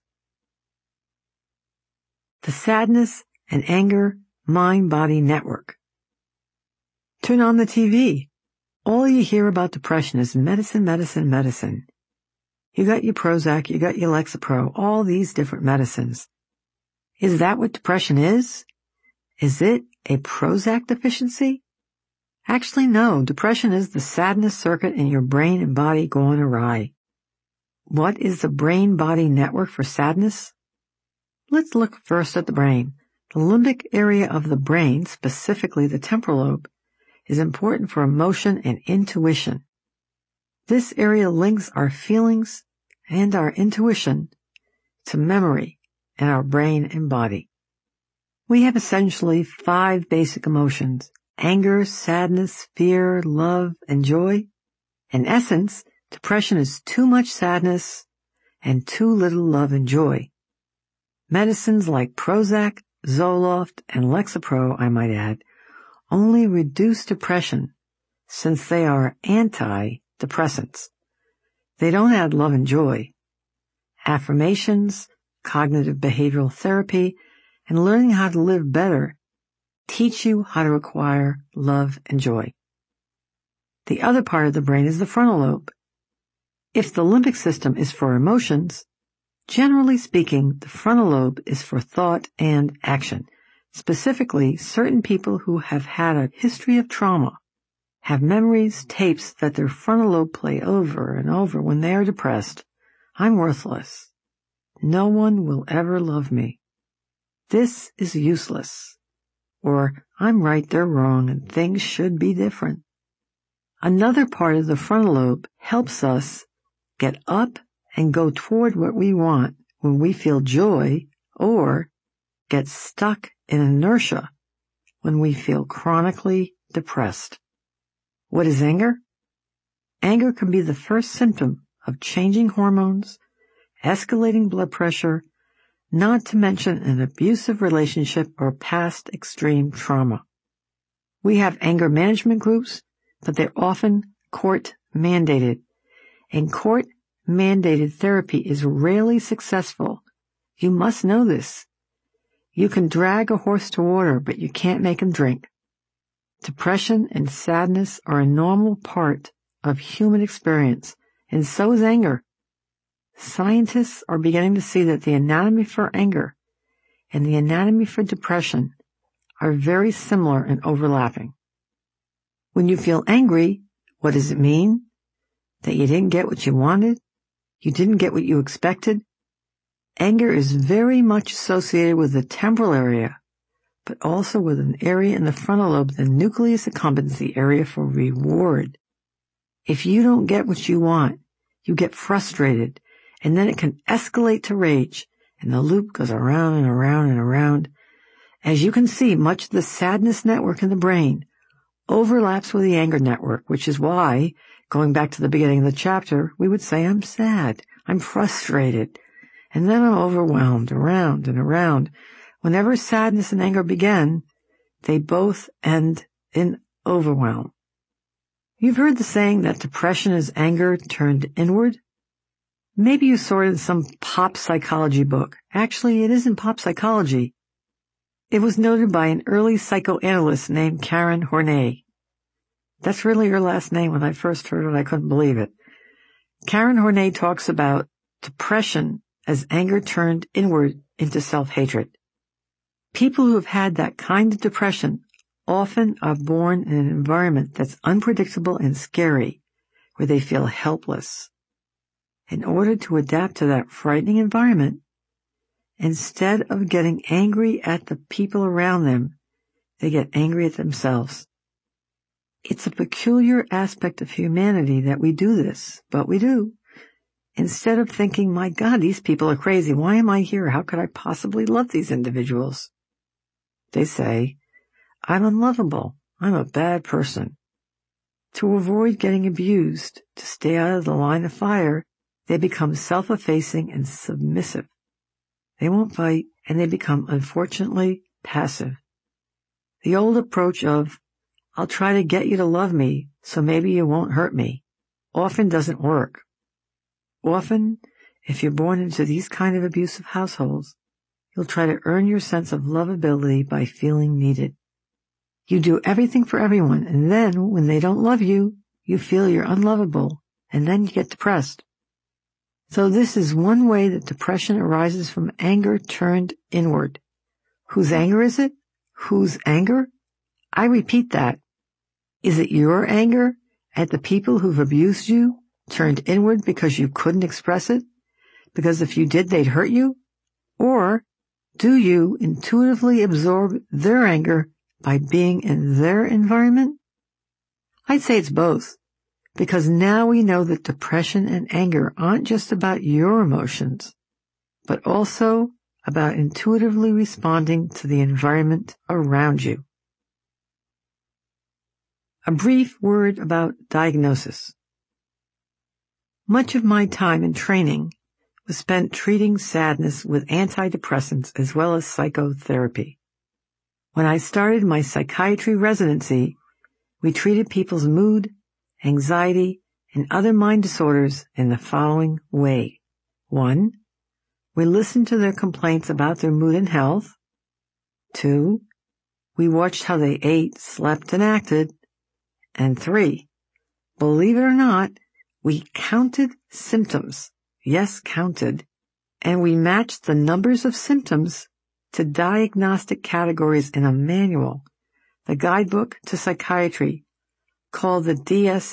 The Sadness and Anger Mind-Body Network. Turn on the TV. All you hear about depression is medicine, medicine, medicine. You got your Prozac, you got your Lexapro, all these different medicines. Is that what depression is? Is it a Prozac deficiency? Actually, no. Depression is the sadness circuit in your brain and body going awry. What is the brain-body network for sadness? Let's look first at the brain. The limbic area of the brain, specifically the temporal lobe, is important for emotion and intuition. This area links our feelings and our intuition to memory in our brain and body. We have essentially 5 basic emotions: anger, sadness, fear, love, and joy. In essence, depression is too much sadness and too little love and joy. Medicines like Prozac, Zoloft, and Lexapro, I might add, only reduce depression since they are antidepressants. They don't add love and joy. Affirmations, cognitive behavioral therapy, and learning how to live better teach you how to acquire love and joy. The other part of the brain is the frontal lobe. If the limbic system is for emotions, generally speaking, the frontal lobe is for thought and action. Specifically, certain people who have had a history of trauma have memories, tapes that their frontal lobe play over and over when they are depressed. I'm worthless. No one will ever love me. This is useless. Or, I'm right, they're wrong, and things should be different. Another part of the frontal lobe helps us get up and go toward what we want when we feel joy, or get stuck in inertia when we feel chronically depressed. What is anger? Anger can be the first symptom of changing hormones, escalating blood pressure, not to mention an abusive relationship or past extreme trauma. We have anger management groups, but they're often court-mandated, and court-mandated therapy is rarely successful. You must know this. You can drag a horse to water, but you can't make him drink. Depression and sadness are a normal part of human experience, and so is anger. Scientists are beginning to see that the anatomy for anger and the anatomy for depression are very similar and overlapping. When you feel angry, what does it mean? That you didn't get what you wanted? You didn't get what you expected? Anger is very much associated with the temporal area, but also with an area in the frontal lobe, the nucleus accumbens, the area for reward. If you don't get what you want, you get frustrated, and then it can escalate to rage, and the loop goes around and around and around. As you can see, much of the sadness network in the brain overlaps with the anger network, which is why, going back to the beginning of the chapter, we would say, I'm sad, I'm frustrated, and then I'm overwhelmed, around and around. Whenever sadness and anger begin, they both end in overwhelm. You've heard the saying that depression is anger turned inward. Maybe you saw it in some pop psychology book. Actually, it isn't pop psychology. It was noted by an early psychoanalyst named Karen Horney. That's really her last name. When I first heard it, I couldn't believe it. Karen Horney talks about depression as anger turned inward into self-hatred. People who have had that kind of depression often are born in an environment that's unpredictable and scary, where they feel helpless. In order to adapt to that frightening environment, instead of getting angry at the people around them, they get angry at themselves. It's a peculiar aspect of humanity that we do this, but we do. Instead of thinking, my God, these people are crazy. Why am I here? How could I possibly love these individuals? They say, I'm unlovable. I'm a bad person. To avoid getting abused, to stay out of the line of fire, they become self-effacing and submissive. They won't fight, and they become, unfortunately, passive. The old approach of, I'll try to get you to love me, so maybe you won't hurt me, often doesn't work. Often, if you're born into these kind of abusive households, you'll try to earn your sense of lovability by feeling needed. You do everything for everyone, and then, when they don't love you, you feel you're unlovable, and then you get depressed. So this is one way that depression arises from anger turned inward. Whose anger is it? Whose anger? I repeat that. Is it your anger at the people who've abused you, turned inward because you couldn't express it? Because if you did, they'd hurt you? Or do you intuitively absorb their anger by being in their environment? I'd say it's both, because now we know that depression and anger aren't just about your emotions, but also about intuitively responding to the environment around you. A brief word about diagnosis. Much of my time in training was spent treating sadness with antidepressants as well as psychotherapy. When I started my psychiatry residency, we treated people's mood, anxiety, and other mind disorders in the following way. 1. We listened to their complaints about their mood and health. 2. We watched how they ate, slept, and acted. And 3. Believe it or not, we counted symptoms. Yes, counted. And we matched the numbers of symptoms to diagnostic categories in a manual, the Guidebook to Psychiatry, called the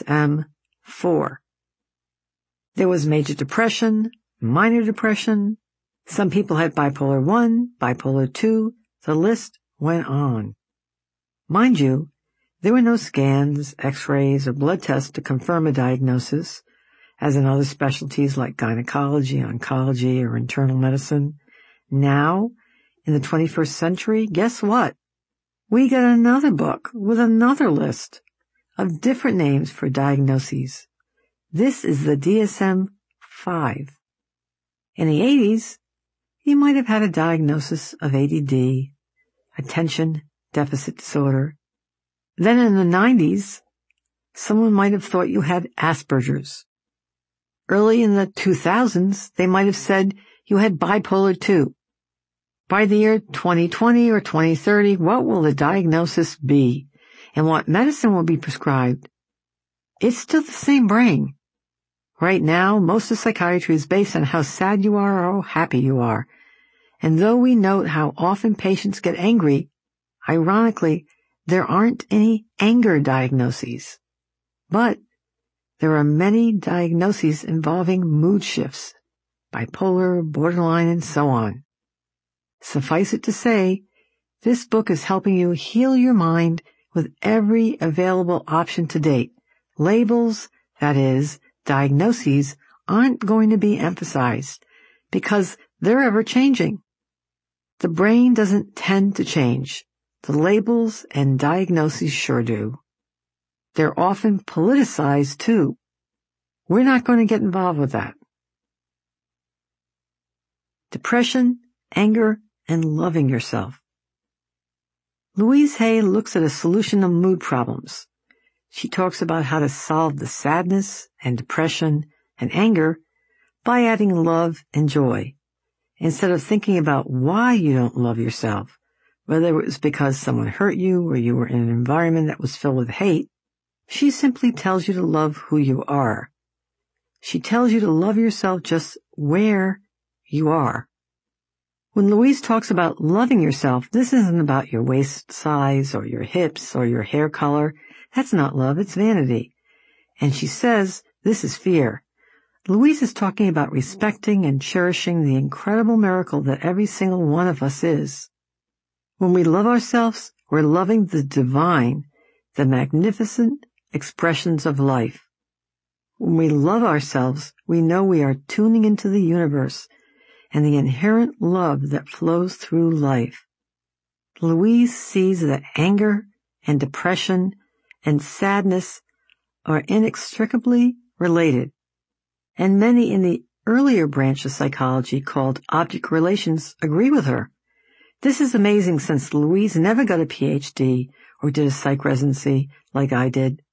DSM-4. There was major depression, minor depression. Some people had bipolar 1, bipolar 2. The list went on. Mind you, there were no scans, x-rays, or blood tests to confirm a diagnosis, as in other specialties like gynecology, oncology, or internal medicine. Now, in the 21st century, guess what? We get another book with another list of different names for diagnoses. This is the DSM-5. In the 80s, you might have had a diagnosis of ADD, attention deficit disorder. Then in the 90s, someone might have thought you had Asperger's. Early in the 2000s, they might have said you had bipolar 2. By the year 2020 or 2030, what will the diagnosis be? And what medicine will be prescribed? It's still the same brain. Right now, most of psychiatry is based on how sad you are or how happy you are. And though we note how often patients get angry, ironically, there aren't any anger diagnoses. But there are many diagnoses involving mood shifts, bipolar, borderline, and so on. Suffice it to say, this book is helping you heal your mind with every available option to date. Labels, that is, diagnoses, aren't going to be emphasized because they're ever changing. The brain doesn't tend to change. The labels and diagnoses sure do. They're often politicized, too. We're not going to get involved with that. Depression, anger, and loving yourself. Louise Hay looks at a solution of mood problems. She talks about how to solve the sadness and depression and anger by adding love and joy, instead of thinking about why you don't love yourself, whether it was because someone hurt you or you were in an environment that was filled with hate. She simply tells you to love who you are. She tells you to love yourself just where you are. When Louise talks about loving yourself, this isn't about your waist size or your hips or your hair color. That's not love, it's vanity. And she says this is fear. Louise is talking about respecting and cherishing the incredible miracle that every single one of us is. When we love ourselves, we're loving the divine, the magnificent expressions of life. When we love ourselves, we know we are tuning into the universe and the inherent love that flows through life. Louise sees that anger and depression and sadness are inextricably related, and many in the earlier branch of psychology called object relations agree with her. This is amazing since Louise never got a PhD or did a psych residency like I did.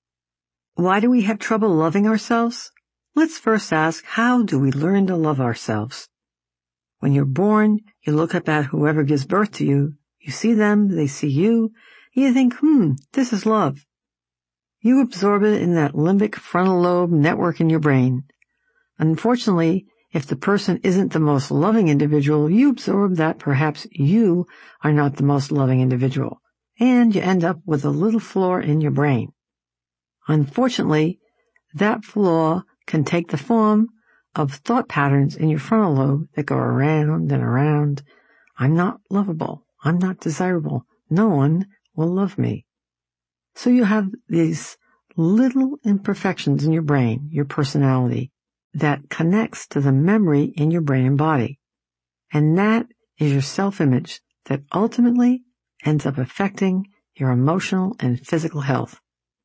Why do we have trouble loving ourselves? Let's first ask, how do we learn to love ourselves? When you're born, you look up at whoever gives birth to you. You see them, they see you, and you think, this is love. You absorb it in that limbic frontal lobe network in your brain. Unfortunately, if the person isn't the most loving individual, you absorb that perhaps you are not the most loving individual, and you end up with a little flaw in your brain. Unfortunately, that flaw can take the form of thought patterns in your frontal lobe that go around and around. I'm not lovable. I'm not desirable. No one will love me. So you have these little imperfections in your brain, your personality, that connects to the memory in your brain and body. And that is your self-image that ultimately ends up affecting your emotional and physical health.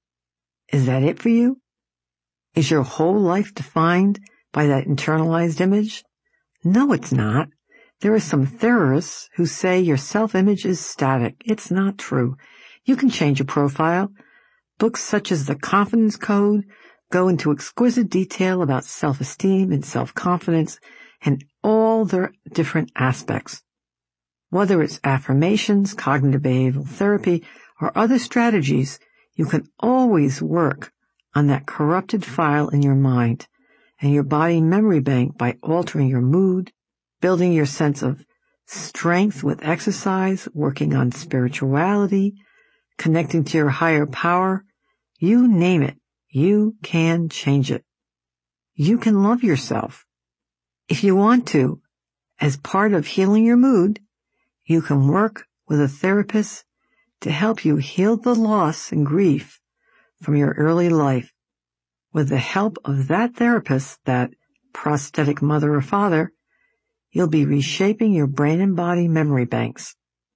Is that it for you? Is your whole life defined by that internalized image? No, it's not. There are some theorists who say your self-image is static. It's not true. You can change your profile. Books such as The Confidence Code go into exquisite detail about self-esteem and self-confidence and all their different aspects. Whether it's affirmations, cognitive behavioral therapy, or other strategies, you can always work on that corrupted file in your mind and your body memory bank by altering your mood, building your sense of strength with exercise, working on spirituality, connecting to your higher power. You name it, you can change it. You can love yourself. If you want to, as part of healing your mood, you can work with a therapist to help you heal the loss and grief from your early life. With the help of that therapist, that prosthetic mother or father, you'll be reshaping your brain and body memory banks.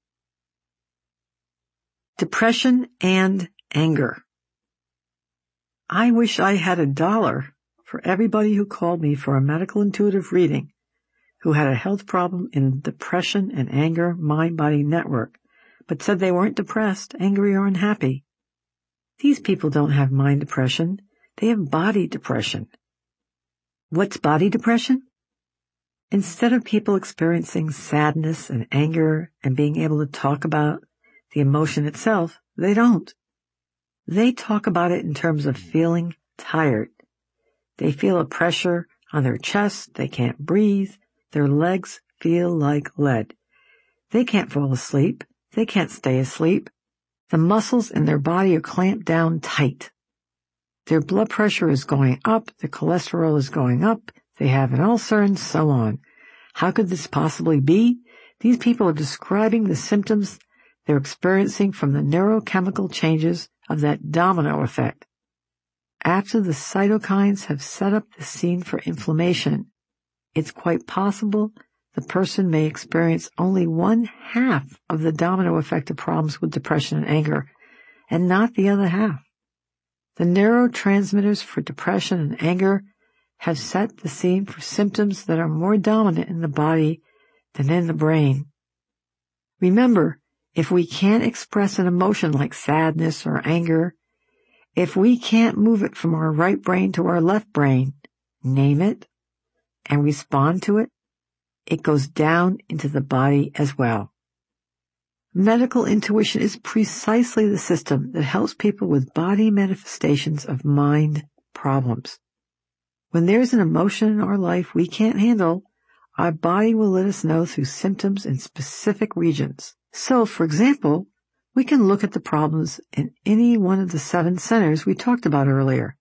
Depression and anger. I wish I had $1 for everybody who called me for a medical intuitive reading who had a health problem in depression and anger mind-body network, but said they weren't depressed, angry, or unhappy. These people don't have mind depression. They have body depression. What's body depression? Instead of people experiencing sadness and anger and being able to talk about the emotion itself, they don't. They talk about it in terms of feeling tired. They feel a pressure on their chest. They can't breathe. Their legs feel like lead. They can't fall asleep. They can't stay asleep. The muscles in their body are clamped down tight. Their blood pressure is going up. Their cholesterol is going up. They have an ulcer and so on. How could this possibly be? These people are describing the symptoms they're experiencing from the neurochemical changes of that domino effect. After the cytokines have set up the scene for inflammation, it's quite possible the person may experience only 1/2 of the domino effect of problems with depression and anger, and not the other half. The neurotransmitters for depression and anger have set the scene for symptoms that are more dominant in the body than in the brain. Remember, if we can't express an emotion like sadness or anger, if we can't move it from our right brain to our left brain, name it, and respond to it, it goes down into the body as well. Medical intuition is precisely the system that helps people with body manifestations of mind problems. When there's an emotion in our life we can't handle, our body will let us know through symptoms in specific regions. So, for example, we can look at the problems in any one of the 7 centers we talked about earlier.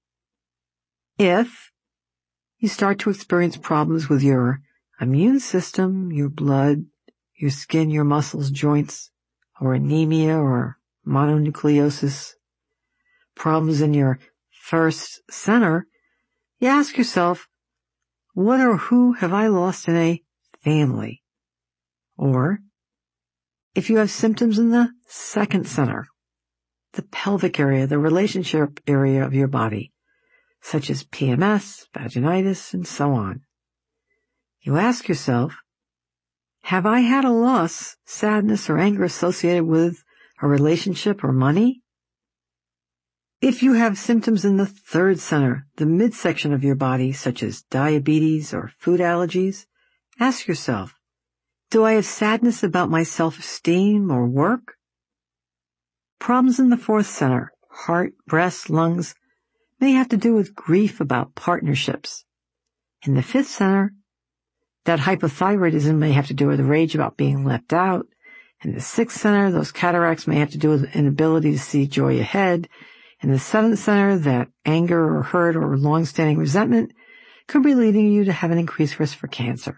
If you start to experience problems with your immune system, your blood, your skin, your muscles, joints, or anemia or mononucleosis, problems in your first center, you ask yourself, what or who have I lost in a family? Or, if you have symptoms in the second center, the pelvic area, the relationship area of your body, such as PMS, vaginitis, and so on. You ask yourself, have I had a loss, sadness, or anger associated with a relationship or money? If you have symptoms in the third center, the midsection of your body, such as diabetes or food allergies, ask yourself, do I have sadness about my self-esteem or work? Problems in the fourth center, heart, breast, lungs, may have to do with grief about partnerships. In the fifth center, that hypothyroidism may have to do with rage about being left out. In the sixth center, those cataracts may have to do with an inability to see joy ahead. In the seventh center, that anger or hurt or long-standing resentment could be leading you to have an increased risk for cancer.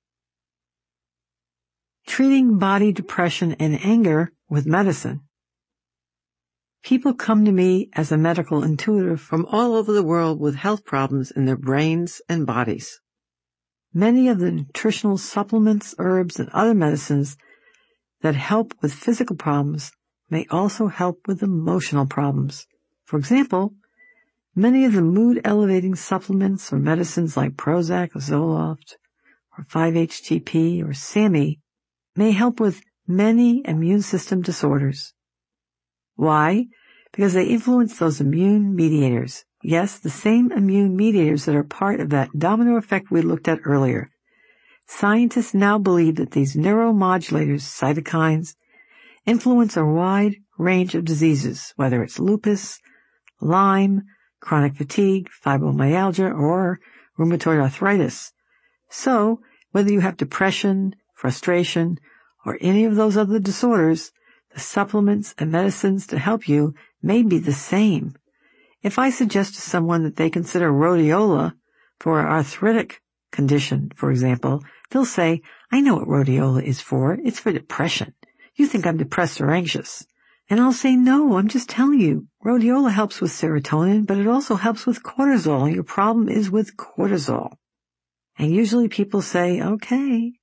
Treating body depression and anger with medicine. People come to me as a medical intuitive from all over the world with health problems in their brains and bodies. Many of the nutritional supplements, herbs, and other medicines that help with physical problems may also help with emotional problems. For example, many of the mood-elevating supplements or medicines like Prozac, Zoloft, or 5-HTP, or SAMI may help with many immune system disorders. Why? Because they influence those immune mediators. Yes, the same immune mediators that are part of that domino effect we looked at earlier. Scientists now believe that these neuromodulators, cytokines, influence a wide range of diseases, whether it's lupus, Lyme, chronic fatigue, fibromyalgia, or rheumatoid arthritis. So, whether you have depression, frustration, or any of those other disorders, the supplements and medicines to help you may be the same. If I suggest to someone that they consider rhodiola for an arthritic condition, for example, they'll say, I know what rhodiola is for. It's for depression. You think I'm depressed or anxious. And I'll say, no, I'm just telling you. Rhodiola helps with serotonin, but it also helps with cortisol, and your problem is with cortisol. And usually people say, okay.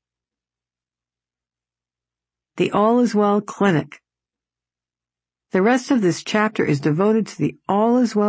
The All Is Well Clinic. The rest of this chapter is devoted to the All Is Well